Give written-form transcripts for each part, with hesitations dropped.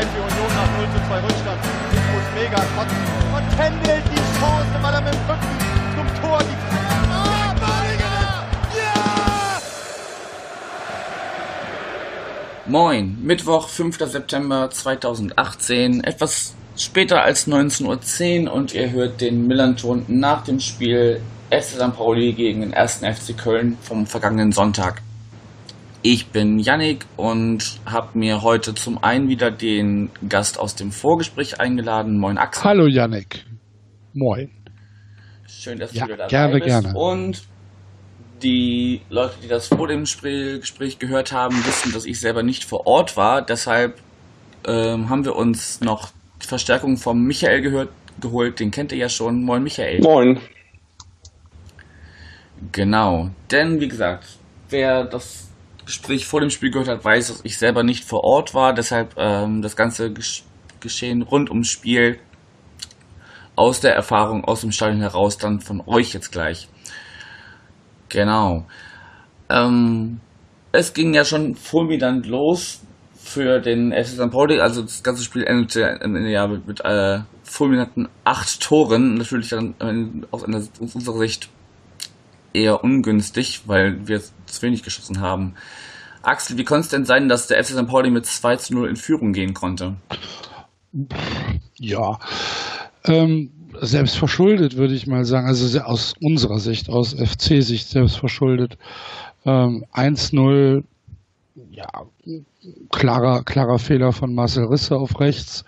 2 für Union nach 0:2 Rückstand. Ich muss mega kotzen. Und händelt die Chance, weil er mit dem Rücken zum Tor die Moin, Mittwoch, 5. September 2018, etwas später als 19:10 Uhr und ihr hört den Millern-Ton nach dem Spiel FC St. Pauli gegen den 1. FC Köln vom vergangenen Sonntag. Ich bin Yannick und habe mir heute zum einen wieder den Gast aus dem Vorgespräch eingeladen. Moin Axel. Hallo Yannick. Moin. Schön, dass du wieder dabei bist. Gerne. Und die Leute, die das vor dem Gespräch gehört haben, wissen, dass ich selber nicht vor Ort war. Deshalb haben wir uns noch die Verstärkung vom Michael geholt. Den kennt ihr ja schon. Moin Michael. Moin. Genau. Denn wie gesagt, wer das Gespräch vor dem Spiel gehört hat, weiß, dass ich selber nicht vor Ort war. Deshalb das ganze Geschehen rund ums Spiel aus der Erfahrung, aus dem Stadion heraus, dann von euch jetzt gleich. Genau. Es ging ja schon fulminant los für den FC St. Pauli. Also das ganze Spiel endete ja mit fulminanten 8 Toren. Natürlich dann aus unserer Sicht eher ungünstig, weil wir zu wenig geschossen haben. Axel, wie konnte es denn sein, dass der FC St. Pauli mit 2:0 in Führung gehen konnte? Ja, selbst verschuldet, würde ich mal sagen. Also aus unserer Sicht, aus FC-Sicht selbst verschuldet. 1:0, ja, klarer Fehler von Marcel Risse auf rechts.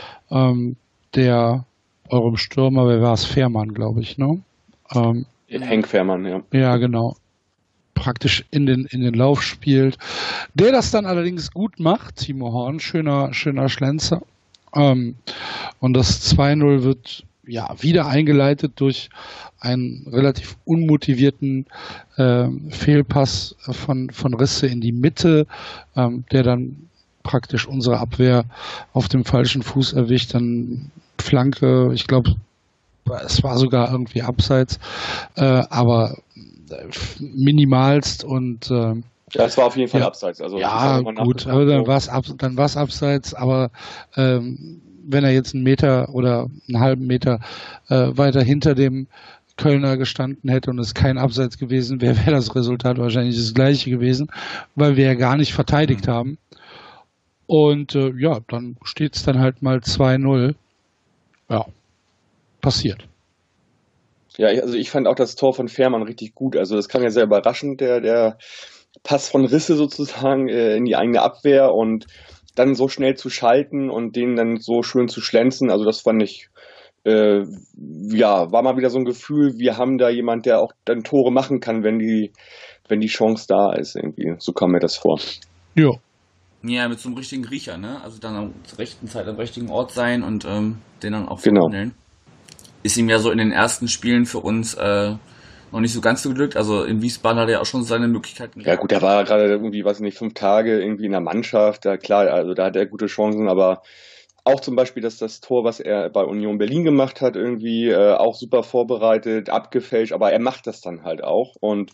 Der eurem Stürmer, wer war es? Fährmann, glaube ich, ne? Henk Fährmann, ja. Ja, genau. Praktisch in den Lauf spielt. Der das dann allerdings gut macht, Timo Horn, schöner Schlenzer. Und das 2:0 wird ja wieder eingeleitet durch einen relativ unmotivierten Fehlpass von Risse in die Mitte, der dann praktisch unsere Abwehr auf dem falschen Fuß erwischt. Dann Flanke, ich glaube, es war sogar irgendwie abseits, aber minimalst und ja, es war auf jeden Fall abseits. Also ja, gut, aber dann war es abseits, aber wenn er jetzt 1 Meter oder einen halben Meter weiter hinter dem Kölner gestanden hätte und es kein Abseits gewesen wäre, wäre das Resultat wahrscheinlich das gleiche gewesen, weil wir ja gar nicht verteidigt haben. Und ja, dann steht es dann halt mal 2:0. Ja, passiert. Ja, also ich fand auch das Tor von Fährmann richtig gut. Also das kam ja sehr überraschend, der Pass von Risse sozusagen in die eigene Abwehr und dann so schnell zu schalten und den dann so schön zu schlänzen. Also das fand ich, ja, war mal wieder so ein Gefühl, wir haben da jemand, der auch dann Tore machen kann, wenn die Chance da ist irgendwie. So kam mir das vor. Ja. Ja, mit so einem richtigen Riecher, ne? Also dann zur rechten Zeit am richtigen Ort sein und den dann auch genau verwandeln. Ist ihm ja so in den ersten Spielen für uns noch nicht so ganz so geglückt. Also in Wiesbaden hat er auch schon seine Möglichkeiten gehabt. Ja gut, der war gerade irgendwie, weiß ich nicht, 5 Tage irgendwie in der Mannschaft. Ja, klar, also da hat er gute Chancen, aber auch zum Beispiel das Tor, was er bei Union Berlin gemacht hat, irgendwie auch super vorbereitet, abgefälscht, aber er macht das dann halt auch. Und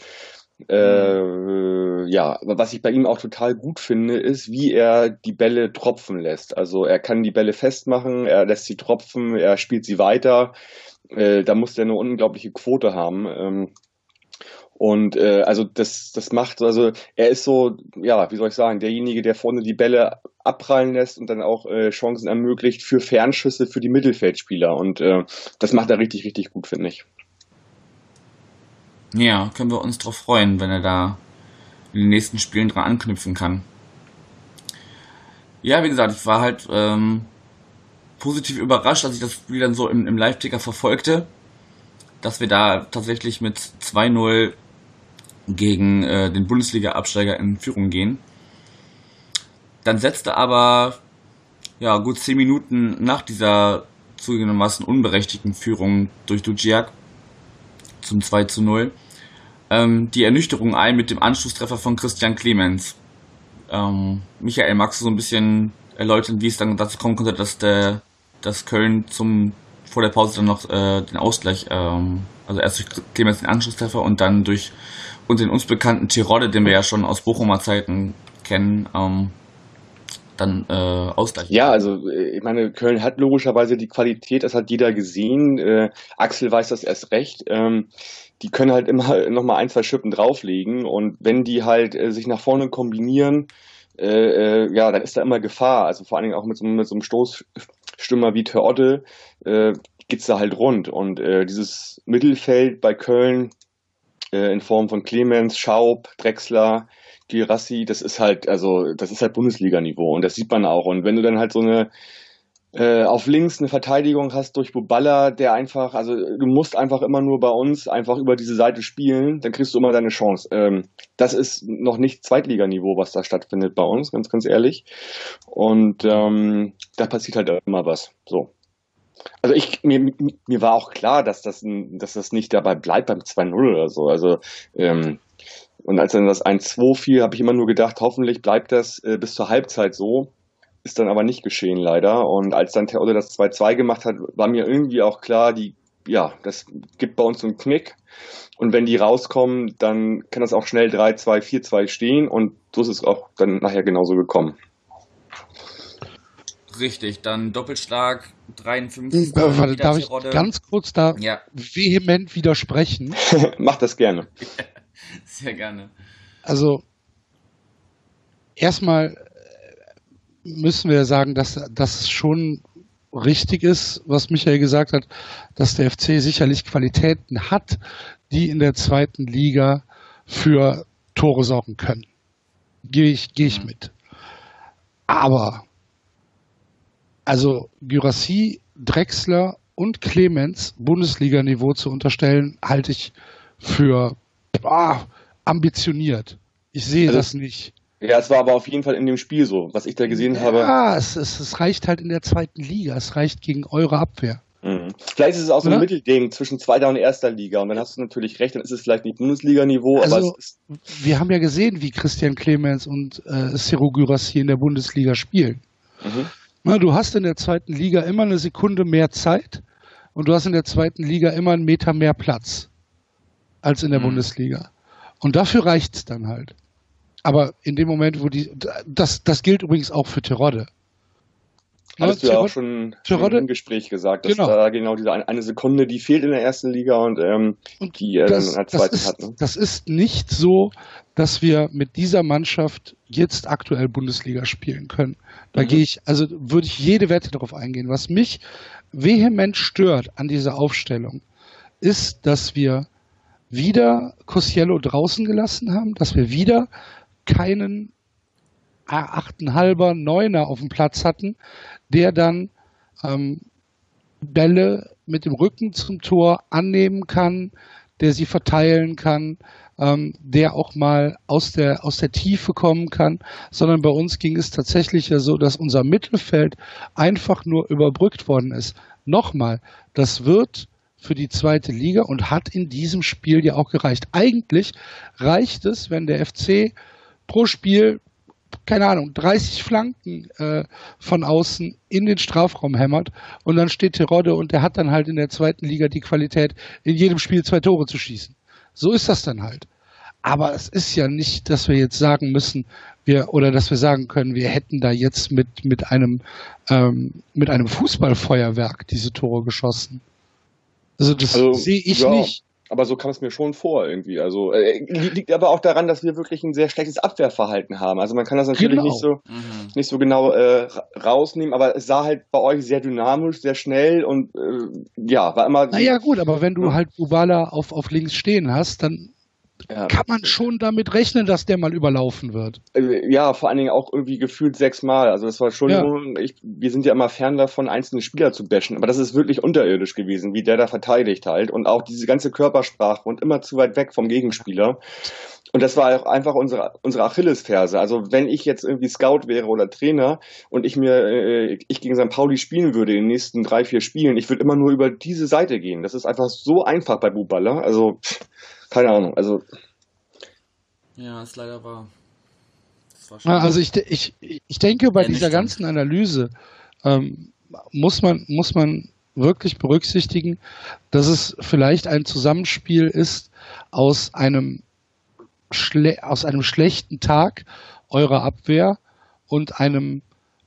ja, was ich bei ihm auch total gut finde, ist, wie er die Bälle tropfen lässt. Also er kann die Bälle festmachen, er lässt sie tropfen, er spielt sie weiter. Da muss der eine unglaubliche Quote haben. Und also das macht, also er ist so, ja, wie soll ich sagen, derjenige, der vorne die Bälle abprallen lässt und dann auch Chancen ermöglicht für Fernschüsse für die Mittelfeldspieler. Und das macht er richtig, richtig gut, finde ich. Ja, können wir uns drauf freuen, wenn er da in den nächsten Spielen dran anknüpfen kann. Ja, wie gesagt, ich war halt positiv überrascht, als ich das Spiel dann so im Live-Ticker verfolgte, dass wir da tatsächlich mit 2:0 gegen den Bundesliga-Absteiger in Führung gehen. Dann setzte aber ja gut 10 Minuten nach dieser zugegebenermaßen unberechtigten Führung durch Dudziak zum 2:0 die Ernüchterung ein mit dem Anschlusstreffer von Christian Clemens. Michael, magst du so ein bisschen erläutern, wie es dann dazu kommen konnte, dass Köln vor der Pause dann noch den Ausgleich, also erst durch Clemens den Anschlusstreffer und dann durch den uns bekannten Terodde, den wir ja schon aus Bochumer Zeiten kennen, dann ausgleichen. Ja, also ich meine, Köln hat logischerweise die Qualität, das hat jeder gesehen. Axel weiß das erst recht. Die können halt immer noch mal 1, 2 Schippen drauflegen und wenn die halt sich nach vorne kombinieren, ja, dann ist da immer Gefahr. Also vor allen Dingen auch mit so einem Stoßstürmer wie Terodde geht's da halt rund. Und dieses Mittelfeld bei Köln in Form von Clemens, Schaub, Drexler, Guirassy, das ist halt Bundesliga-Niveau und das sieht man auch. Und wenn du dann halt so eine auf links eine Verteidigung hast durch Buballa, der einfach, also du musst einfach immer nur bei uns einfach über diese Seite spielen, dann kriegst du immer deine Chance. Das ist noch nicht Zweitliganiveau, was da stattfindet bei uns, ganz, ganz ehrlich. Und da passiert halt immer was. So. Also mir war auch klar, dass das nicht dabei bleibt beim 2-0 oder so. Also und als dann das 1-2 fiel, habe ich immer nur gedacht, hoffentlich bleibt das bis zur Halbzeit so. Ist dann aber nicht geschehen, leider. Und als dann Terodde das 2-2 gemacht hat, war mir irgendwie auch klar, das gibt bei uns so einen Knick. Und wenn die rauskommen, dann kann das auch schnell 3-2, 4-2 stehen. Und so ist es auch dann nachher genauso gekommen. Richtig, dann Doppelschlag, 53. Darf ich ganz kurz da vehement widersprechen? Mach das gerne. Sehr gerne. Also, erstmal müssen wir sagen, dass es schon richtig ist, was Michael gesagt hat, dass der FC sicherlich Qualitäten hat, die in der zweiten Liga für Tore sorgen können. Gehe ich mit. Aber also Guirassy, Drexler und Clemens Bundesliga-Niveau zu unterstellen, halte ich für ambitioniert. Ich sehe das nicht. Ja, es war aber auf jeden Fall in dem Spiel so, was ich da gesehen habe. Ja, es reicht halt in der zweiten Liga. Es reicht gegen eure Abwehr. Mhm. Vielleicht ist es auch so ein Mittelding zwischen zweiter und erster Liga. Und dann hast du natürlich recht, dann ist es vielleicht nicht Bundesliga-Niveau. Also, aber wir haben ja gesehen, wie Christian Clemens und Serhou Guirassy in der Bundesliga spielen. Mhm. Na, du hast in der zweiten Liga immer eine Sekunde mehr Zeit und du hast in der zweiten Liga immer einen Meter mehr Platz als in der Bundesliga. Und dafür reicht's dann halt. Aber in dem Moment, wo das gilt übrigens auch für Terodde. Hattest du ja auch schon im Gespräch gesagt, dass da genau diese eine Sekunde, die fehlt in der ersten Liga und die er dann in der zweiten hat. Ne? Das ist nicht so, dass wir mit dieser Mannschaft jetzt aktuell Bundesliga spielen können. Da würde ich jede Wette darauf eingehen. Was mich vehement stört an dieser Aufstellung, ist, dass wir wieder Kosciello draußen gelassen haben, dass wir wieder keinen 8,5er, 9er auf dem Platz hatten, der dann Bälle mit dem Rücken zum Tor annehmen kann, der sie verteilen kann, der auch mal aus der Tiefe kommen kann, sondern bei uns ging es tatsächlich ja so, dass unser Mittelfeld einfach nur überbrückt worden ist. Nochmal, das wird für die zweite Liga und hat in diesem Spiel ja auch gereicht. Eigentlich reicht es, wenn der FC pro Spiel, keine Ahnung, 30 Flanken von außen in den Strafraum hämmert und dann steht Terodde und der hat dann halt in der zweiten Liga die Qualität, in jedem Spiel 2 Tore zu schießen. So ist das dann halt. Aber es ist ja nicht, dass wir jetzt sagen müssen, dass wir sagen können, wir hätten da jetzt mit einem Fußballfeuerwerk diese Tore geschossen. Also das sehe ich nicht. Aber so kam es mir schon vor irgendwie. Also liegt aber auch daran, dass wir wirklich ein sehr schlechtes Abwehrverhalten haben. Also man kann das natürlich nicht so genau rausnehmen, aber es sah halt bei euch sehr dynamisch, sehr schnell und war immer. Naja gut, aber wenn du halt Buballa auf links stehen hast, dann kann man schon damit rechnen, dass der mal überlaufen wird. Ja, vor allen Dingen auch irgendwie gefühlt 6-mal. Also das war schon, wir sind ja immer fern davon, einzelne Spieler zu bashen, aber das ist wirklich unterirdisch gewesen, wie der da verteidigt halt und auch diese ganze Körpersprache und immer zu weit weg vom Gegenspieler. Und das war auch einfach unsere Achillesferse. Also wenn ich jetzt irgendwie Scout wäre oder Trainer und ich gegen St. Pauli spielen würde in den nächsten 3-4 Spielen, ich würde immer nur über diese Seite gehen. Das ist einfach so einfach bei Buballa. Also keine Ahnung, also. Ja, ist leider wahr. Also ich denke, bei dieser ganzen Analyse muss man wirklich berücksichtigen, dass es vielleicht ein Zusammenspiel ist aus einem schlechten Tag eurer Abwehr und einem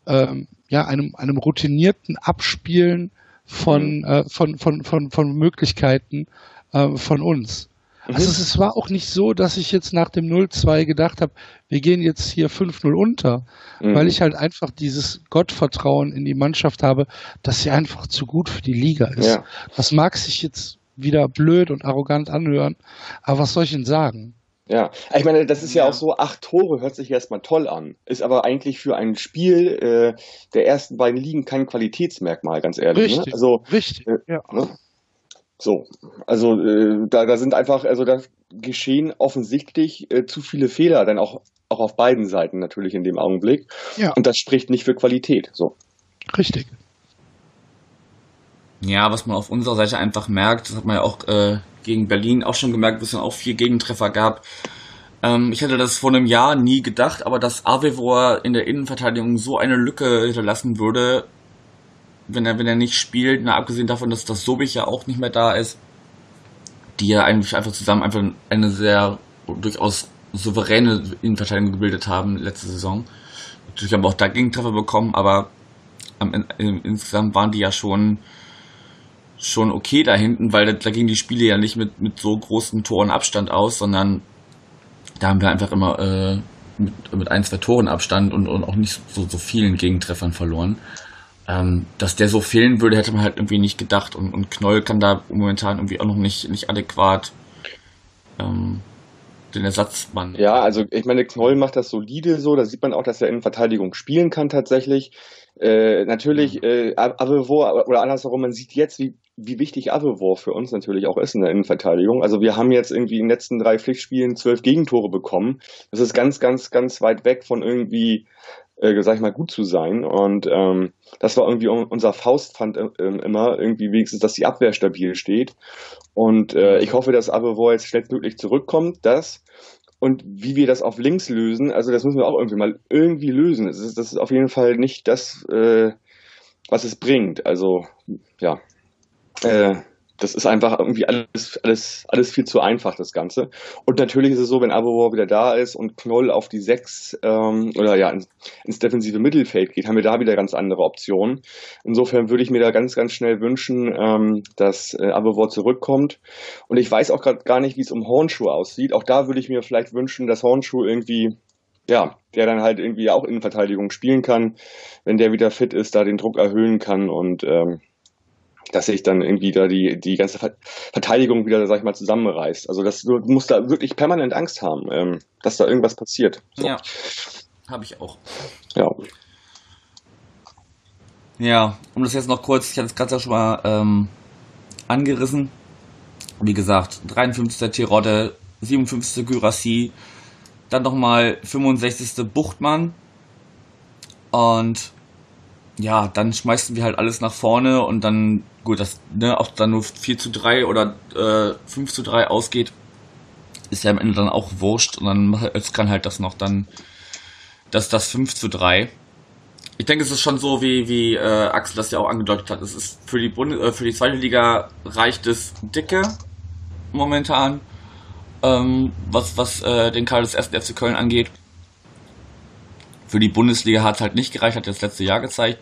einem routinierten Abspielen von Möglichkeiten von uns. Also es war auch nicht so, dass ich jetzt nach dem 0-2 gedacht habe, wir gehen jetzt hier 5-0 unter, weil ich halt einfach dieses Gottvertrauen in die Mannschaft habe, dass sie einfach zu gut für die Liga ist. Ja. Das mag sich jetzt wieder blöd und arrogant anhören, aber was soll ich denn sagen? Ja, ich meine, das ist ja auch so, 8 Tore hört sich erstmal toll an, ist aber eigentlich für ein Spiel der ersten beiden Ligen kein Qualitätsmerkmal, ganz ehrlich. Richtig, ne? Also, richtig, ja. Ne? So, also da sind einfach, also da geschehen offensichtlich zu viele Fehler, dann auch auf beiden Seiten natürlich in dem Augenblick. Ja. Und das spricht nicht für Qualität. So. Richtig. Ja, was man auf unserer Seite einfach merkt, das hat man ja auch gegen Berlin auch schon gemerkt, wo es dann auch 4 Gegentreffer gab. Ich hätte das vor einem Jahr nie gedacht, aber dass Avevor in der Innenverteidigung so eine Lücke hinterlassen würde, wenn er nicht spielt, abgesehen davon, dass das Sobich ja auch nicht mehr da ist, die ja eigentlich einfach zusammen einfach eine sehr durchaus souveräne Innenverteidigung gebildet haben letzte Saison. Natürlich haben wir auch da Gegentreffer bekommen, aber insgesamt waren die ja schon okay da hinten, weil da gingen die Spiele ja nicht mit so großen Toren Abstand aus, sondern da haben wir einfach immer mit 1-2 Toren Abstand und auch nicht so vielen Gegentreffern verloren. Dass der so fehlen würde, hätte man halt irgendwie nicht gedacht. Und Knoll kann da momentan irgendwie auch noch nicht adäquat den Ersatzmann. Ja, also ich meine, Knoll macht das solide so, da sieht man auch, dass er in Verteidigung spielen kann tatsächlich. Natürlich, Avevor oder andersherum, man sieht jetzt, wie wichtig Avevor für uns natürlich auch ist in der Innenverteidigung. Also wir haben jetzt irgendwie in den letzten 3 Pflichtspielen 12 Gegentore bekommen. Das ist ganz, ganz, ganz weit weg von irgendwie, sag ich mal, gut zu sein. Und das war irgendwie unser Faustpfand immer, irgendwie wenigstens, dass die Abwehr stabil steht. Und ich hoffe, dass Avevor jetzt schnellstmöglich zurückkommt, und wie wir das auf links lösen, also das müssen wir auch irgendwie lösen. Das ist auf jeden Fall nicht das, was es bringt. Also, ja, das ist einfach irgendwie alles viel zu einfach, das Ganze. Und natürlich ist es so, wenn Avevor wieder da ist und Knoll auf die 6 ins defensive Mittelfeld geht, haben wir da wieder ganz andere Optionen. Insofern würde ich mir da ganz, ganz schnell wünschen, dass Avevor zurückkommt. Und ich weiß auch gerade gar nicht, wie es um Hornschuh aussieht. Auch da würde ich mir vielleicht wünschen, dass Hornschuh irgendwie, ja, der dann halt irgendwie auch in Verteidigung spielen kann, wenn der wieder fit ist, da den Druck erhöhen kann und dass sich dann irgendwie da die ganze Verteidigung wieder, sag ich mal, zusammenreißt. Also du musst da wirklich permanent Angst haben, dass da irgendwas passiert. So. Ja, habe ich auch. Ja. Ja, um das jetzt noch kurz, ich hatte es gerade schon mal angerissen. Wie gesagt, 53. Terodde, 57. Guirassy, dann nochmal 65. Buchtmann und ja, dann schmeißen wir halt alles nach vorne und dann, gut, dass auch dann nur 4-3 oder 5-3 ausgeht, ist ja am Ende dann auch wurscht und dann es kann halt das noch dann das 5-3. Ich denke, es ist schon so, wie Axel das ja auch angedeutet hat. Es ist für die zweite Liga reicht es dicke momentan, was den Kader des 1. FC Köln angeht. Für die Bundesliga hat es halt nicht gereicht, hat das letzte Jahr gezeigt.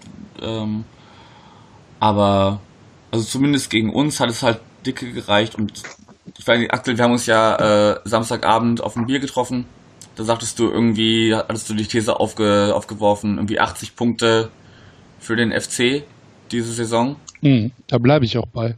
Aber also zumindest gegen uns hat es halt dicke gereicht. Und ich weiß nicht, Axel, wir haben uns ja Samstagabend auf ein Bier getroffen. Da hattest du die These aufgeworfen, irgendwie 80 Punkte für den FC diese Saison. Da bleibe ich auch bei.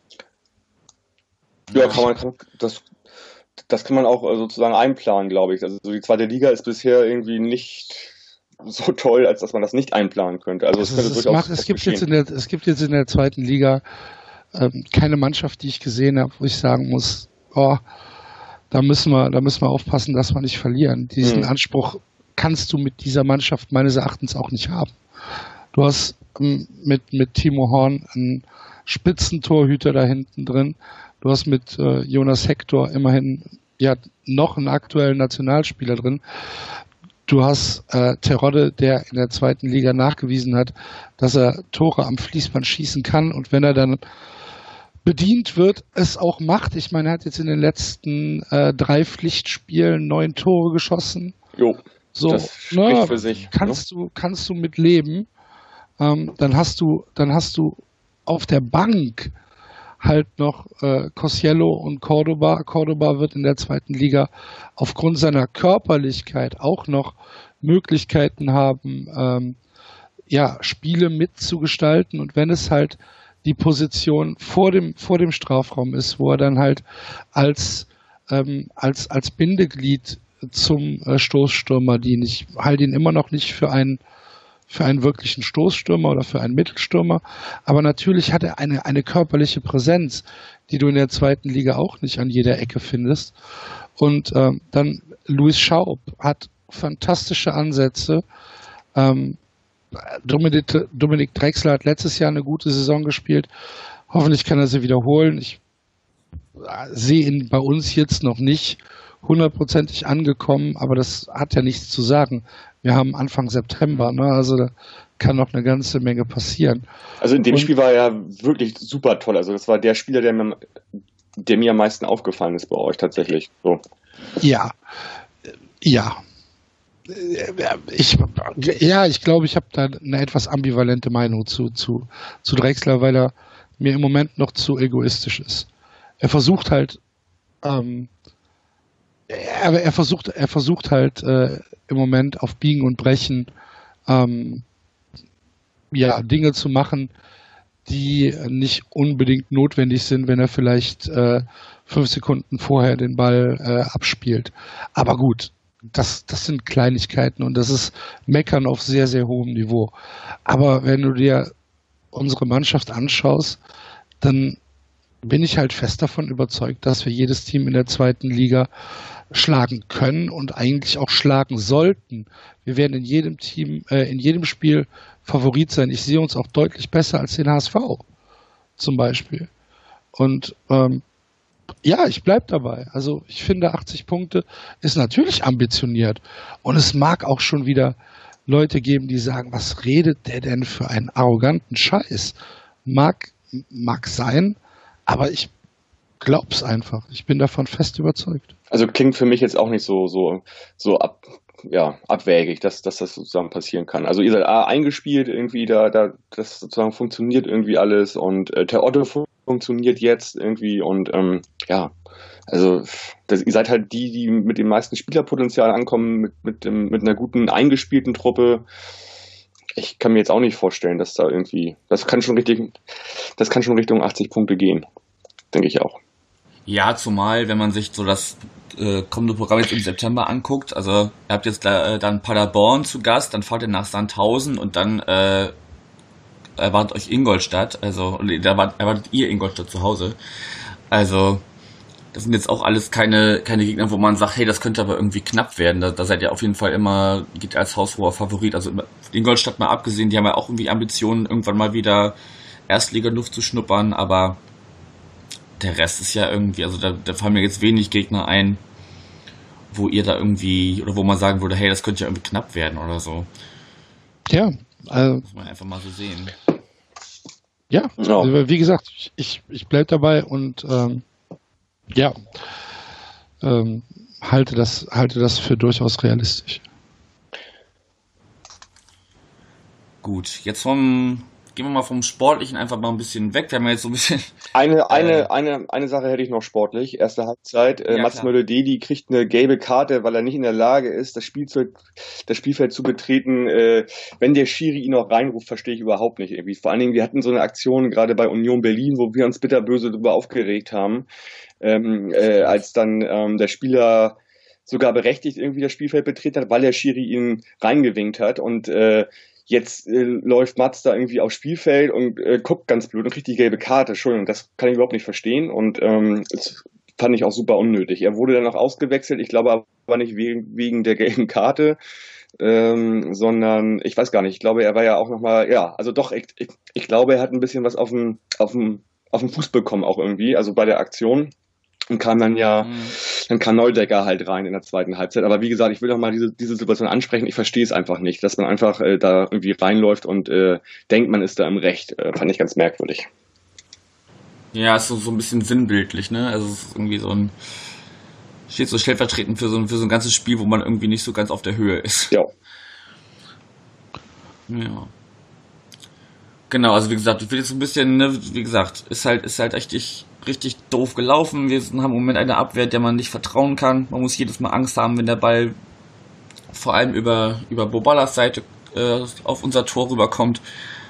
Ja, das kann man auch sozusagen einplanen, glaube ich. Also die zweite Liga ist bisher irgendwie nicht so toll, als dass man das nicht einplanen könnte. Also es gibt jetzt in der zweiten Liga keine Mannschaft, die ich gesehen habe, wo ich sagen muss, da müssen wir aufpassen, dass wir nicht verlieren. Diesen Anspruch kannst du mit dieser Mannschaft meines Erachtens auch nicht haben. Du hast mit Timo Horn einen Spitzentorhüter da hinten drin. Du hast mit Jonas Hector immerhin noch einen aktuellen Nationalspieler drin. Du hast Terodde, der in der zweiten Liga nachgewiesen hat, dass er Tore am Fließband schießen kann und wenn er dann bedient wird, es auch macht. Ich meine, er hat jetzt in den letzten 3 Pflichtspielen 9 Tore geschossen. Jo. So, das spricht für sich. kannst du mit leben. Dann hast du auf der Bank halt noch Cosciello und Cordoba. Cordoba wird in der zweiten Liga aufgrund seiner Körperlichkeit auch noch Möglichkeiten haben, Spiele mitzugestalten. Und wenn es halt die Position vor dem Strafraum ist, wo er dann halt als Bindeglied zum Stoßstürmer dient. Ich halte ihn immer noch nicht für einen wirklichen Stoßstürmer oder für einen Mittelstürmer, aber natürlich hat er eine körperliche Präsenz, die du in der zweiten Liga auch nicht an jeder Ecke findest. Und dann Luis Schaub hat fantastische Ansätze. Dominik Drexler hat letztes Jahr eine gute Saison gespielt. Hoffentlich kann er sie wiederholen. Ich sehe ihn bei uns jetzt noch nicht hundertprozentig angekommen, aber das hat ja nichts zu sagen. Wir haben Anfang September, ne? Also da kann noch eine ganze Menge passieren. Also in dem Spiel war er wirklich super toll. Also das war der Spieler, der mir am meisten aufgefallen ist bei euch tatsächlich. So. Ja. Ich glaube, ich habe da eine etwas ambivalente Meinung zu Drexler, weil er mir im Moment noch zu egoistisch ist. Er versucht halt, er versucht halt im Moment auf Biegen und Brechen Dinge zu machen, die nicht unbedingt notwendig sind, wenn er vielleicht 5 Sekunden vorher den Ball abspielt. Aber gut, das sind Kleinigkeiten und das ist Meckern auf sehr, sehr hohem Niveau. Aber wenn du dir unsere Mannschaft anschaust, dann bin ich halt fest davon überzeugt, dass wir jedes Team in der zweiten Liga schlagen können und eigentlich auch schlagen sollten. Wir werden in jedem Spiel Favorit sein. Ich sehe uns auch deutlich besser als den HSV zum Beispiel. Und ich bleibe dabei. Also ich finde 80 Punkte ist natürlich ambitioniert. Und es mag auch schon wieder Leute geben, die sagen, was redet der denn für einen arroganten Scheiß? Mag sein, aber ich glaub's einfach. Ich bin davon fest überzeugt. Also klingt für mich jetzt auch nicht so abwägig, dass das sozusagen passieren kann. Also ihr seid eingespielt irgendwie, das sozusagen funktioniert irgendwie alles und der Otto funktioniert jetzt irgendwie und ihr seid halt die mit dem meisten Spielerpotenzial ankommen, mit einer guten eingespielten Truppe. Ich kann mir jetzt auch nicht vorstellen, dass da irgendwie, das kann schon Richtung 80 Punkte gehen, denke ich auch. Ja, zumal, wenn man sich so das kommende Programm jetzt im September anguckt, also ihr habt jetzt dann Paderborn zu Gast, dann fahrt ihr nach Sandhausen und dann erwartet euch Ingolstadt, also erwartet ihr Ingolstadt zu Hause. Also das sind jetzt auch alles keine Gegner, wo man sagt, hey, das könnte aber irgendwie knapp werden. Da seid ihr auf jeden Fall immer, geht als haushoher Favorit. Also Ingolstadt mal abgesehen, die haben ja auch irgendwie Ambitionen, irgendwann mal wieder Erstliga-Luft zu schnuppern, aber der Rest ist ja irgendwie, also da fallen mir jetzt wenig Gegner ein, wo ihr da irgendwie, oder wo man sagen würde, hey, das könnte ja irgendwie knapp werden oder so. Ja, also muss man einfach mal so sehen. Ja, also wie gesagt, ich bleibe dabei und halte das für durchaus realistisch. Gut, jetzt gehen wir mal vom Sportlichen einfach mal ein bisschen weg. Wir haben ja jetzt so ein bisschen... Eine Sache hätte ich noch sportlich. Erste Halbzeit. Mats Möller-Deli kriegt eine gelbe Karte, weil er nicht in der Lage ist, das Spielfeld zu betreten. Wenn der Schiri ihn noch reinruft, verstehe ich überhaupt nicht irgendwie. Vor allen Dingen, wir hatten so eine Aktion gerade bei Union Berlin, wo wir uns bitterböse darüber aufgeregt haben, als dann der Spieler sogar berechtigt irgendwie das Spielfeld betreten hat, weil der Schiri ihn reingewinkt hat und jetzt läuft Mats da irgendwie aufs Spielfeld und guckt ganz blöd und kriegt die gelbe Karte. Entschuldigung, das kann ich überhaupt nicht verstehen und das fand ich auch super unnötig. Er wurde dann noch ausgewechselt, ich glaube aber nicht wegen der gelben Karte, sondern ich weiß gar nicht, ich glaube, er war ja auch nochmal, ich glaube, er hat ein bisschen was auf den Fuß bekommen auch irgendwie, also bei der Aktion. Und kam dann dann kam Neudecker halt rein in der zweiten Halbzeit. Aber wie gesagt, ich will noch mal diese Situation ansprechen. Ich verstehe es einfach nicht, dass man einfach da irgendwie reinläuft und denkt, man ist da im Recht. Fand ich ganz merkwürdig. Ja, ist so ein bisschen sinnbildlich, ne? Also es ist irgendwie so ein steht so stellvertretend für so ein ganzes Spiel, wo man irgendwie nicht so ganz auf der Höhe ist. Ja. Ja. Genau, also wie gesagt, ich will jetzt ein bisschen, ne, wie gesagt, ist halt richtig doof gelaufen. Wir haben im Moment eine Abwehr, der man nicht vertrauen kann. Man muss jedes Mal Angst haben, wenn der Ball vor allem über Bobalas Seite auf unser Tor rüberkommt.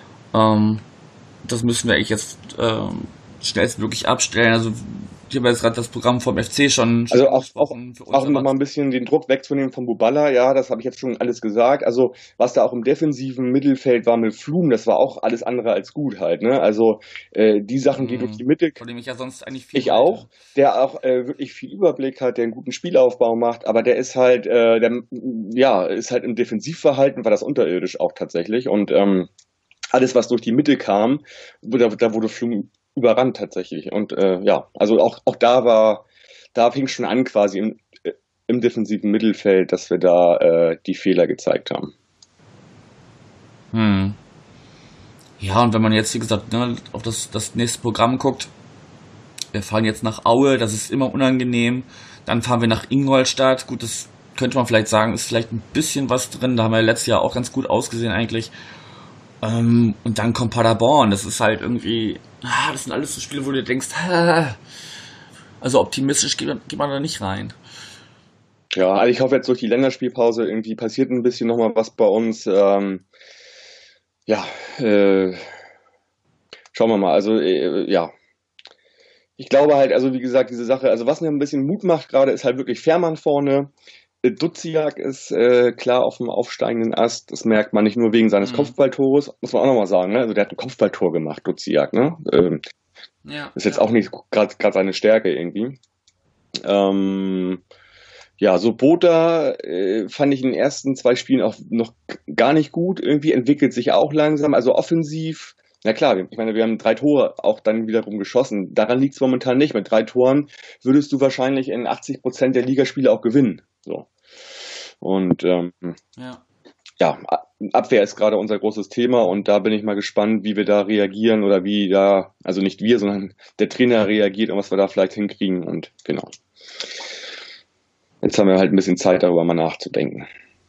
Das müssen wir eigentlich jetzt schnellstmöglich abstellen. Also ich habe jetzt gerade das Programm vom FC schon also auch noch mal ein bisschen den Druck wegzunehmen von Buballa, ja, das habe ich jetzt schon alles gesagt. Also was da auch im defensiven Mittelfeld war mit Flum, das war auch alles andere als gut halt, ne? Also die Sachen, die durch die Mitte, von dem ich ja sonst eigentlich viel ich auch, der auch wirklich viel Überblick hat, der einen guten Spielaufbau macht, aber der ist halt, ist halt im Defensivverhalten war das unterirdisch auch tatsächlich und alles, was durch die Mitte kam, da wurde Flum überrannt tatsächlich. Und also auch da fing schon an quasi im defensiven Mittelfeld, dass wir da die Fehler gezeigt haben. Ja, und wenn man jetzt, wie gesagt, ne, auf das nächste Programm guckt, wir fahren jetzt nach Aue, das ist immer unangenehm. Dann fahren wir nach Ingolstadt. Gut, das könnte man vielleicht sagen, ist vielleicht ein bisschen was drin. Da haben wir letztes Jahr auch ganz gut ausgesehen eigentlich. Und dann kommt Paderborn. Das ist halt irgendwie, das sind alles so Spiele, wo du denkst, also optimistisch geht man da nicht rein. Ja, also ich hoffe jetzt durch die Länderspielpause irgendwie passiert ein bisschen nochmal was bei uns. Schauen wir mal. Also ich glaube halt, also wie gesagt, diese Sache, also was mir ein bisschen Mut macht gerade, ist halt wirklich Fährmann vorne. Duziak ist klar auf dem aufsteigenden Ast. Das merkt man nicht nur wegen seines Kopfballtores, muss man auch nochmal sagen. Ne? Also der hat ein Kopfballtor gemacht, Duziak. Ne? Ist jetzt auch nicht gerade seine Stärke irgendwie. Botha fand ich in den ersten 2 Spielen auch noch gar nicht gut. Irgendwie entwickelt sich auch langsam. Also offensiv, na klar, ich meine, wir haben 3 Tore auch dann wiederum geschossen. Daran liegt es momentan nicht. Mit 3 Toren würdest du wahrscheinlich in 80% der Ligaspiele auch gewinnen. So. Und Abwehr ist gerade unser großes Thema und da bin ich mal gespannt, wie wir da reagieren oder wie da, also nicht wir, sondern der Trainer reagiert und was wir da vielleicht hinkriegen und genau. Jetzt haben wir halt ein bisschen Zeit, darüber mal nachzudenken.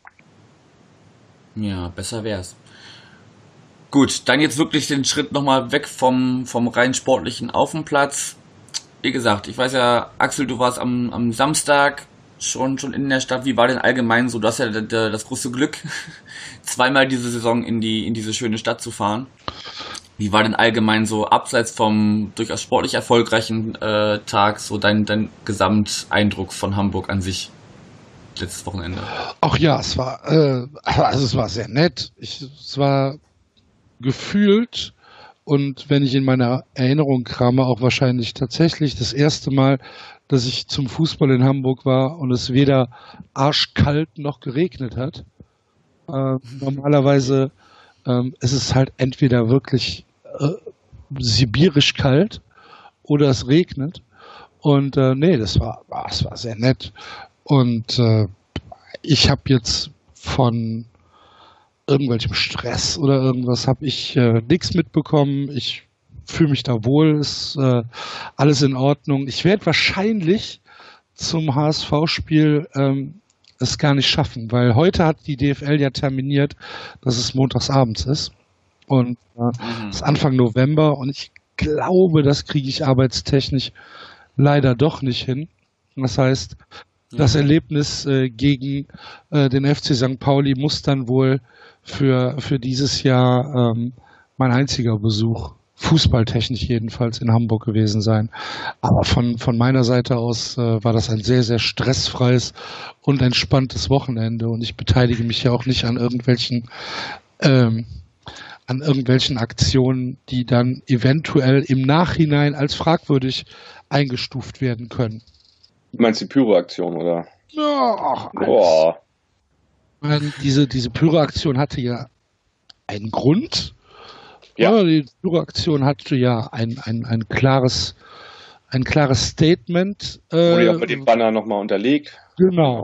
Ja, besser wär's. Gut, dann jetzt wirklich den Schritt nochmal weg vom rein sportlichen auf dem Platz. Wie gesagt, ich weiß ja, Axel, du warst am Samstag schon in der Stadt. Wie war denn allgemein so? Du hast ja das große Glück, zweimal diese Saison in diese schöne Stadt zu fahren. Wie war denn allgemein so, abseits vom durchaus sportlich erfolgreichen Tag, so dein Gesamteindruck von Hamburg an sich letztes Wochenende? Ach ja, es war sehr nett. Es war gefühlt, und wenn ich in meiner Erinnerung krame, auch wahrscheinlich tatsächlich das erste Mal, dass ich zum Fußball in Hamburg war und es weder arschkalt noch geregnet hat. Normalerweise ist es halt entweder wirklich sibirisch kalt oder es regnet. Und es war sehr nett. Und ich habe jetzt von irgendwelchem Stress oder irgendwas habe ich nichts mitbekommen. Ich fühle mich da wohl, ist alles in Ordnung. Ich werde wahrscheinlich zum HSV-Spiel es gar nicht schaffen, weil heute hat die DFL ja terminiert, dass es montagsabends ist und es ist Anfang November und ich glaube, das kriege ich arbeitstechnisch leider doch nicht hin. Das heißt, das Erlebnis gegen den FC St. Pauli muss dann wohl für dieses Jahr mein einziger Besuch, fußballtechnisch jedenfalls, in Hamburg gewesen sein. Aber von meiner Seite aus war das ein sehr, sehr stressfreies und entspanntes Wochenende und ich beteilige mich ja auch nicht an irgendwelchen Aktionen, die dann eventuell im Nachhinein als fragwürdig eingestuft werden können. Du meinst die Pyro-Aktion, oder? Ja, Boah. Diese Pyro-Aktion hatte ja einen Grund. Ja. Die Pyro-Aktion hatte ja ein klares Statement. Wurde ja mit dem Banner nochmal unterlegt. Genau.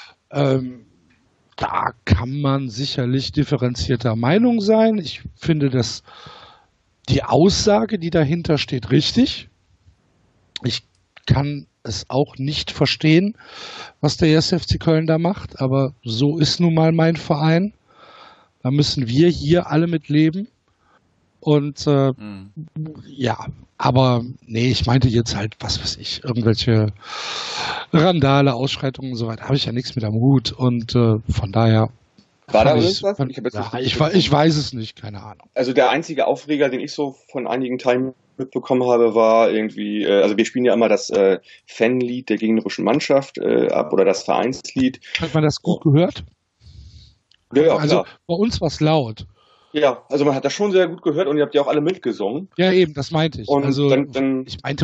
Da kann man sicherlich differenzierter Meinung sein. Ich finde, dass die Aussage, die dahinter steht, richtig. Ich kann es auch nicht verstehen, was der 1. FC Köln da macht, aber so ist nun mal mein Verein. Da müssen wir hier alle mit leben. Und ja, aber nee, ich meinte jetzt halt, was weiß ich, irgendwelche Randale, Ausschreitungen und so weiter, habe ich ja nichts mit am Hut. Und von daher. War da irgendwas? Ich weiß es nicht, keine Ahnung. Also der einzige Aufreger, den ich so von einigen Teilen mitbekommen habe, war irgendwie, also wir spielen ja immer das Fanlied der gegnerischen Mannschaft ab oder das Vereinslied. Hat man das gut gehört? Ja, also klar. bei uns war es laut. Ja, also man hat das schon sehr gut gehört und ihr habt ja auch alle mitgesungen. Ja, eben, das meinte ich. Und also ich meinte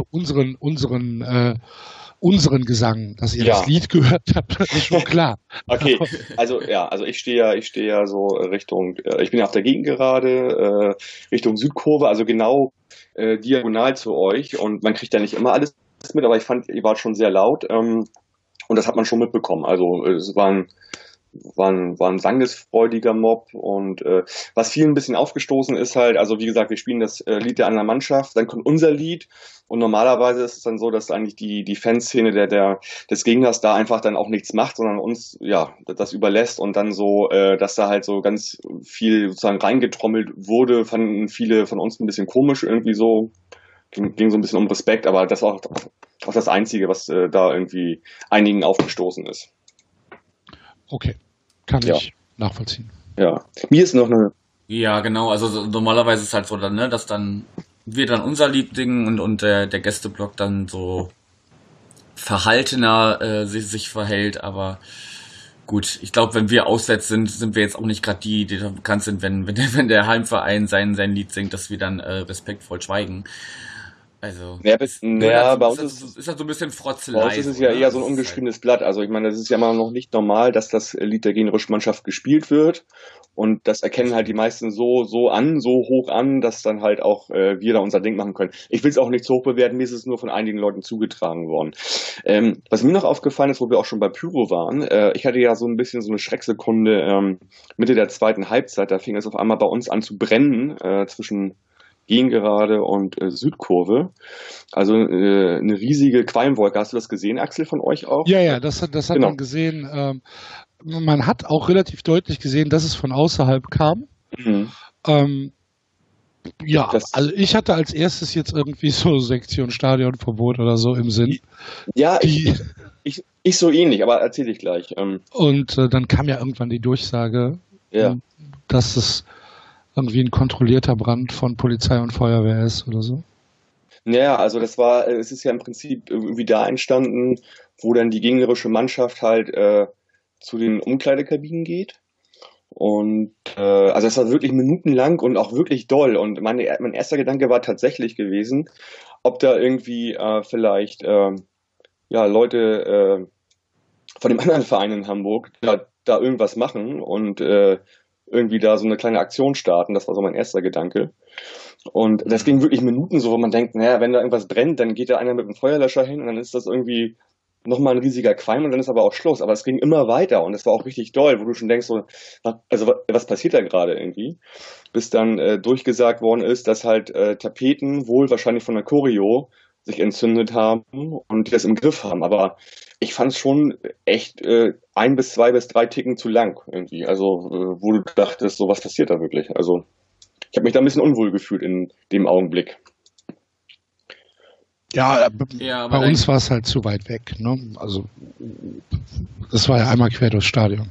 unseren Gesang, dass ihr das Lied gehört habt, das ist schon klar. Okay, also ich stehe ja so Richtung, ich bin ja auf der Gegengerade, Richtung Südkurve, also genau diagonal zu euch und man kriegt ja nicht immer alles mit, aber ich fand, ihr wart schon sehr laut und das hat man schon mitbekommen. Also es war ein sangesfreudiger Mob und was vielen ein bisschen aufgestoßen ist halt, also wie gesagt, wir spielen das Lied der anderen Mannschaft, dann kommt unser Lied und normalerweise ist es dann so, dass eigentlich die Fanszene des Gegners da einfach dann auch nichts macht, sondern uns das überlässt und dann so, dass da halt so ganz viel sozusagen reingetrommelt wurde, fanden viele von uns ein bisschen komisch irgendwie so, ging so ein bisschen um Respekt, aber das war auch das Einzige, was da irgendwie einigen aufgestoßen ist. Okay, kann ich nachvollziehen. Ja, mir ist noch eine... Ja, genau, also normalerweise ist es halt so, dann, ne, dass dann wir dann unser Lied singen und der Gästeblock dann so verhaltener sich verhält, aber gut, ich glaube, wenn wir auswärts sind wir jetzt auch nicht gerade die da bekannt sind, wenn der Heimverein sein Lied singt, dass wir dann respektvoll schweigen. Also, bei uns ist das so ein bisschen Frotzelei. Bei uns ist es ja eher so ein ungeschriebenes Blatt. Also ich meine, das ist ja immer noch nicht normal, dass das Lied der gegnerischen Mannschaft gespielt wird. Und das erkennen halt die meisten so hoch an, dass dann halt auch wir da unser Ding machen können. Ich will es auch nicht so hoch bewerten, mir ist es nur von einigen Leuten zugetragen worden. Was mir noch aufgefallen ist, wo wir auch schon bei Pyro waren, ich hatte ja so ein bisschen so eine Schrecksekunde Mitte der zweiten Halbzeit, da fing es auf einmal bei uns an zu brennen zwischen Gegengerade und Südkurve. Also eine riesige Qualmwolke. Hast du das gesehen, Axel, von euch auch? Ja, das hat genau. Man gesehen. Man hat auch relativ deutlich gesehen, dass es von außerhalb kam. Mhm. Also ich hatte als erstes jetzt irgendwie so Sektion Stadionverbot oder so im Sinn. Ja, ich so ähnlich, aber erzähle ich gleich. Und dann kam ja irgendwann die Durchsage, dass es irgendwie ein kontrollierter Brand von Polizei und Feuerwehr ist oder so. Naja, also es ist ja im Prinzip irgendwie da entstanden, wo dann die gegnerische Mannschaft halt zu den Umkleidekabinen geht. Und also es war wirklich minutenlang und auch wirklich doll. Und mein erster Gedanke war tatsächlich gewesen, ob da irgendwie vielleicht Leute von dem anderen Verein in Hamburg da irgendwas machen und irgendwie da so eine kleine Aktion starten. Das war so mein erster Gedanke. Und das ging wirklich Minuten so, wo man denkt, naja, wenn da irgendwas brennt, dann geht da einer mit einem Feuerlöscher hin und dann ist das irgendwie nochmal ein riesiger Qualm und dann ist aber auch Schluss. Aber es ging immer weiter und es war auch richtig doll, wo du schon denkst, so, also was passiert da gerade irgendwie? Bis dann durchgesagt worden ist, dass halt Tapeten wohl wahrscheinlich von der Choreo sich entzündet haben und die das im Griff haben. Aber ich fand es schon echt 1 bis 2 bis 3 Ticken zu lang irgendwie. Also wo du dachtest, so was passiert da wirklich? Also ich habe mich da ein bisschen unwohl gefühlt in dem Augenblick. Ja, bei uns war es halt zu weit weg. Ne? Also das war ja einmal quer durchs Stadion.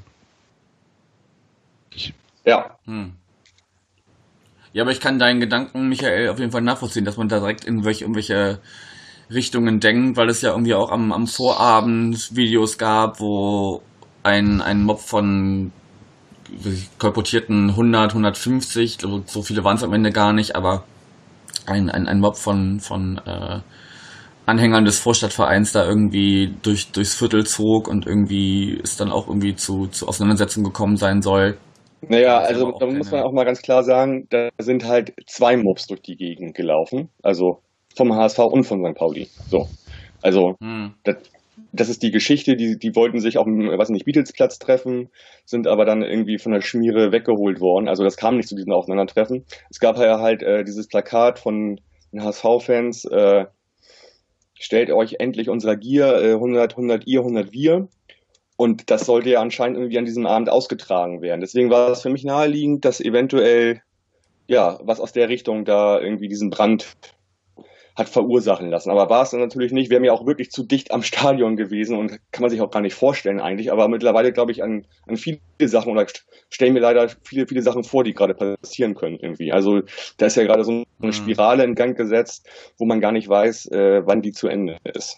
Ja. Ja, aber ich kann deinen Gedanken, Michael, auf jeden Fall nachvollziehen, dass man da direkt in irgendwelche Richtungen denkt, weil es ja irgendwie auch am Vorabend Videos gab, wo ein Mob von kolportierten 100, 150, so viele waren es am Ende gar nicht, aber ein Mob von Anhängern des Vorstadtvereins da irgendwie durchs Viertel zog und irgendwie es dann auch irgendwie zu Auseinandersetzungen gekommen sein soll. Naja, also da muss man auch mal ganz klar sagen, da sind halt 2 Mobs durch die Gegend gelaufen, also vom HSV und von St. Pauli. So, also das ist die Geschichte, die wollten sich auf dem, Beatlesplatz treffen, sind aber dann irgendwie von der Schmiere weggeholt worden, also das kam nicht zu diesem Aufeinandertreffen. Es gab ja halt dieses Plakat von den HSV-Fans, stellt euch endlich unserer Gier 100 ihr, 100 wir. Und das sollte ja anscheinend irgendwie an diesem Abend ausgetragen werden. Deswegen war es für mich naheliegend, dass eventuell ja was aus der Richtung da irgendwie diesen Brand hat verursachen lassen. Aber war es dann natürlich nicht. Wäre mir auch wirklich zu dicht am Stadion gewesen und kann man sich auch gar nicht vorstellen eigentlich. Aber mittlerweile glaube ich an viele Sachen oder stellen mir leider viele Sachen vor, die gerade passieren können irgendwie. Also da ist ja gerade so eine Spirale in Gang gesetzt, wo man gar nicht weiß, wann die zu Ende ist.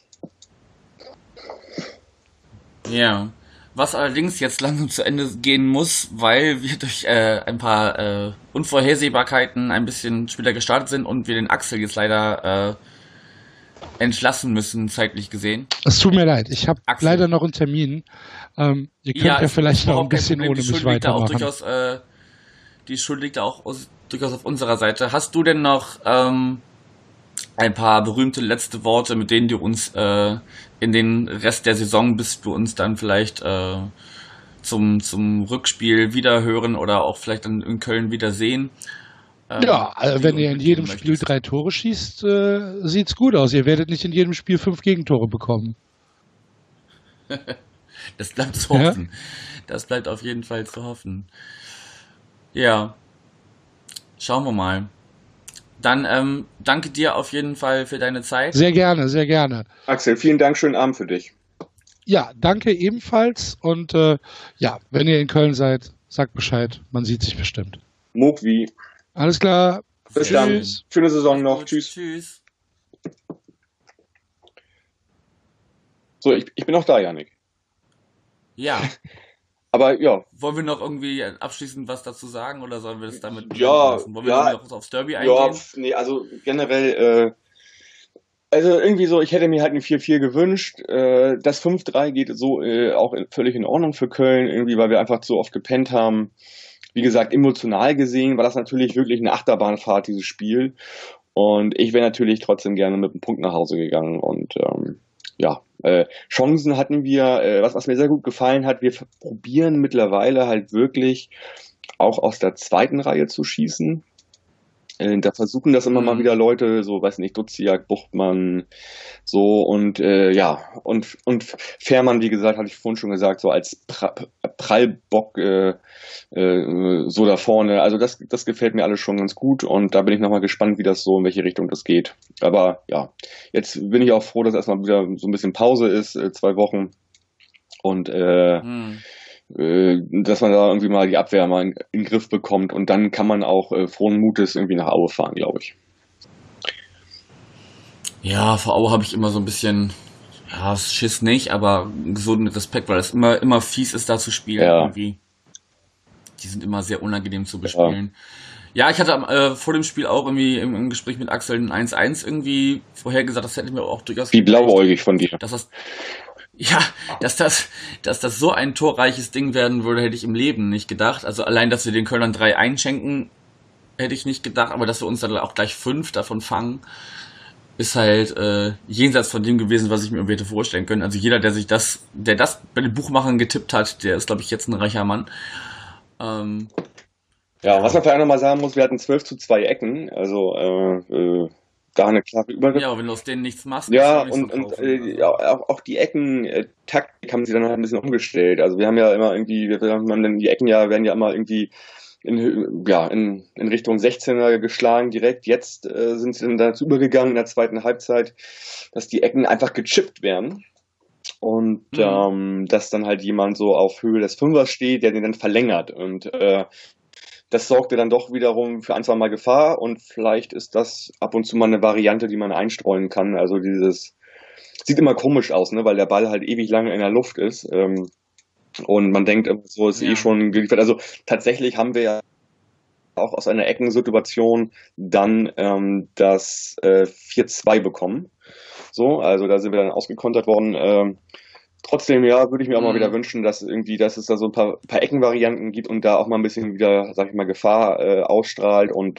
Ja. Was allerdings jetzt langsam zu Ende gehen muss, weil wir durch ein paar Unvorhersehbarkeiten ein bisschen später gestartet sind und wir den Axel jetzt leider entlassen müssen, zeitlich gesehen. Es tut mir leid, ich habe leider noch einen Termin. Ihr könnt ja vielleicht noch ein bisschen ohne mich weitermachen. Die Schuld liegt da auch durchaus auf unserer Seite. Hast du denn noch ein paar berühmte letzte Worte, mit denen du uns in den Rest der Saison, bis du uns dann vielleicht zum Rückspiel wiederhören oder auch vielleicht dann in Köln wiedersehen? Ja, also wenn ihr in jedem Spiel 3 Tore schießt, sieht's gut aus. Ihr werdet nicht in jedem Spiel 5 Gegentore bekommen. Das bleibt zu hoffen. Ja? Das bleibt auf jeden Fall zu hoffen. Ja, schauen wir mal. Dann danke dir auf jeden Fall für deine Zeit. Sehr gerne, sehr gerne. Axel, vielen Dank, schönen Abend für dich. Ja, danke ebenfalls. Und ja, wenn ihr in Köln seid, sagt Bescheid. Man sieht sich bestimmt. Mogwi. Alles klar. Bis dann. Schöne Saison noch. Tschüss. Tschüss. So, ich bin noch da, Yannick. Ja. Aber ja. Wollen wir noch irgendwie abschließend was dazu sagen oder sollen wir das damit lassen? Wollen wir noch aufs Derby eingehen? Ja, nee, also generell, also irgendwie so, ich hätte mir halt ein 4-4 gewünscht. Das 5-3 geht so auch völlig in Ordnung für Köln, irgendwie, weil wir einfach zu oft gepennt haben. Wie gesagt, emotional gesehen war das natürlich wirklich eine Achterbahnfahrt, dieses Spiel. Und ich wäre natürlich trotzdem gerne mit einem Punkt nach Hause gegangen. Und ja, Chancen hatten wir, was mir sehr gut gefallen hat, wir probieren mittlerweile halt wirklich auch aus der zweiten Reihe zu schießen. Da versuchen das immer mal wieder Leute, so, weiß nicht, Duziak, Buchtmann, so und ja, und Fährmann, wie gesagt, hatte ich vorhin schon gesagt, so als Prallbock so da vorne. Also das gefällt mir alles schon ganz gut und da bin ich nochmal gespannt, wie das so, in welche Richtung das geht. Aber ja, jetzt bin ich auch froh, dass erstmal wieder so ein bisschen Pause ist, 2 Wochen und dass man da irgendwie mal die Abwehr mal in den Griff bekommt und dann kann man auch frohen Mutes irgendwie nach Aue fahren, glaube ich. Ja, vor Aue habe ich immer so ein bisschen, ja, Schiss nicht, aber gesunden Respekt, weil es immer fies ist, da zu spielen irgendwie. Die sind immer sehr unangenehm zu bespielen. Ja, ich hatte vor dem Spiel auch irgendwie im Gespräch mit Axel ein 1-1 irgendwie vorhergesagt, das hätte ich mir auch durchaus... Wie blauäugig von dir. Dass das so ein torreiches Ding werden würde, hätte ich im Leben nicht gedacht. Also allein, dass wir den Kölnern 3 einschenken, hätte ich nicht gedacht, aber dass wir uns dann auch gleich 5 davon fangen, ist halt jenseits von dem gewesen, was ich mir irgendwie hätte vorstellen können. Also jeder, der das bei den Buchmachern getippt hat, der ist, glaube ich, jetzt ein reicher Mann. Ja, was man vielleicht nochmal sagen muss, wir hatten 12:2 Ecken, also da eine klare Übersicht. Ja, wenn du aus denen nichts machst. Ja, und auch die Ecken-Taktik haben sie dann halt ein bisschen umgestellt. Also wir haben ja immer irgendwie, die Ecken werden ja immer irgendwie in Richtung 16er geschlagen direkt. Jetzt sind sie dann dazu übergegangen in der zweiten Halbzeit, dass die Ecken einfach gechippt werden. Und dass dann halt jemand so auf Höhe des Fünfers steht, der den dann verlängert. Und das sorgte dann doch wiederum für ein, zwei Mal Gefahr und vielleicht ist das ab und zu mal eine Variante, die man einstreuen kann. Also dieses sieht immer komisch aus, ne, weil der Ball halt ewig lange in der Luft ist und man denkt, so ist schon geliefert. Also tatsächlich haben wir ja auch aus einer Eckensituation dann das 4-2 bekommen. So, also da sind wir dann ausgekontert worden. Trotzdem, ja, würde ich mir auch mal wieder wünschen, dass es da so ein paar Eckenvarianten gibt und da auch mal ein bisschen wieder, sag ich mal, Gefahr ausstrahlt und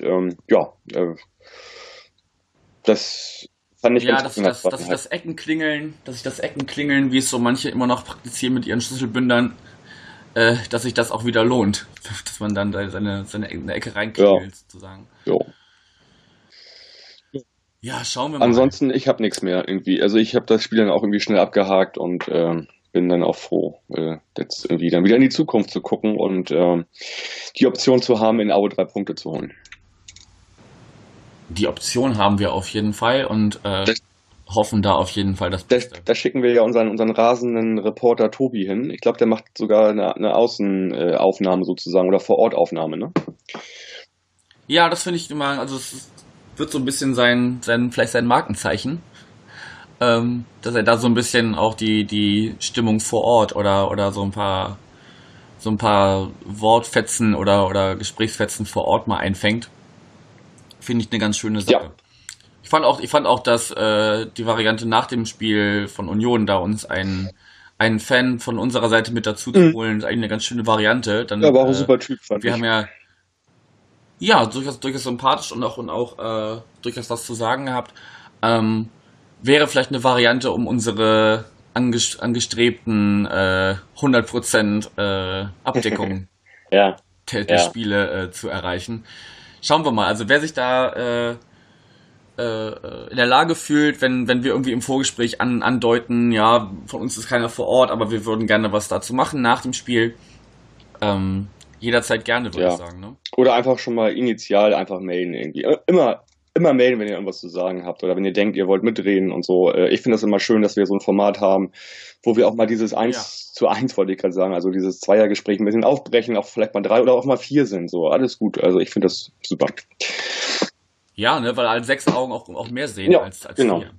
das fand ich dass sich das Eckenklingeln, wie es so manche immer noch praktizieren mit ihren Schlüsselbündern, dass sich das auch wieder lohnt, dass man dann da seine Ecke reinklingelt, sozusagen. Jo. Ja, schauen wir mal. Ansonsten, ich habe nichts mehr irgendwie. Also ich habe das Spiel dann auch irgendwie schnell abgehakt und bin dann auch froh, jetzt irgendwie dann wieder in die Zukunft zu gucken und die Option zu haben, in Aue 3 Punkte zu holen. Die Option haben wir auf jeden Fall und hoffen da auf jeden Fall das Beste. Da schicken wir ja unseren rasenden Reporter Tobi hin. Ich glaube, der macht sogar eine Außenaufnahme sozusagen oder Vor-Ort-Aufnahme, ne? Ja, das finde ich immer, also es wird so ein bisschen vielleicht sein Markenzeichen, dass er da so ein bisschen auch die Stimmung vor Ort oder so ein paar Wortfetzen oder Gesprächsfetzen vor Ort mal einfängt. Finde ich eine ganz schöne Sache. Ja. Ich fand auch, dass die Variante nach dem Spiel von Union da uns einen Fan von unserer Seite mit dazu zu holen, ist eigentlich eine ganz schöne Variante. Dann, Ja, aber auch ein super Typ, fand wir ich. haben ja durchaus sympathisch und auch durchaus was zu sagen gehabt. Wäre vielleicht eine Variante, um unsere angestrebten 100% Abdeckung Ja. der Spiele zu erreichen. Schauen wir mal. Also wer sich da in der Lage fühlt, wenn wir irgendwie im Vorgespräch andeuten, ja, von uns ist keiner vor Ort, aber wir würden gerne was dazu machen nach dem Spiel. Jederzeit gerne, würde ich sagen. Ne? Oder einfach schon mal initial einfach melden irgendwie. Immer melden, wenn ihr irgendwas zu sagen habt oder wenn ihr denkt, ihr wollt mitreden und so. Ich finde das immer schön, dass wir so ein Format haben, wo wir auch mal dieses 1:1, wollte ich gerade sagen, also dieses Zweiergespräch ein bisschen aufbrechen, auch vielleicht mal 3 oder auch mal 4 sind. So, alles gut. Also ich finde das super. Ja, ne, weil halt 6 Augen auch mehr sehen als genau. 4.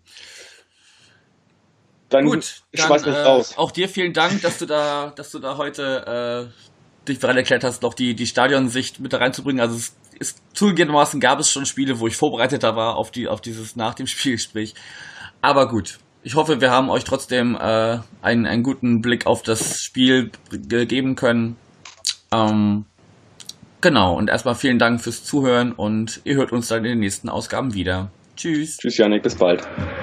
Dann Gut, schmeiß mich raus. Auch dir vielen Dank, dass du da heute dich bereit erklärt hast, noch die Stadionsicht mit da reinzubringen. Also es ist zugegebenermaßen gab es schon Spiele, wo ich vorbereiteter war auf dieses nach dem Spielgespräch. Aber gut, ich hoffe, wir haben euch trotzdem einen guten Blick auf das Spiel geben können. Genau, und erstmal vielen Dank fürs Zuhören und ihr hört uns dann in den nächsten Ausgaben wieder. Tschüss. Tschüss, Janik, bis bald.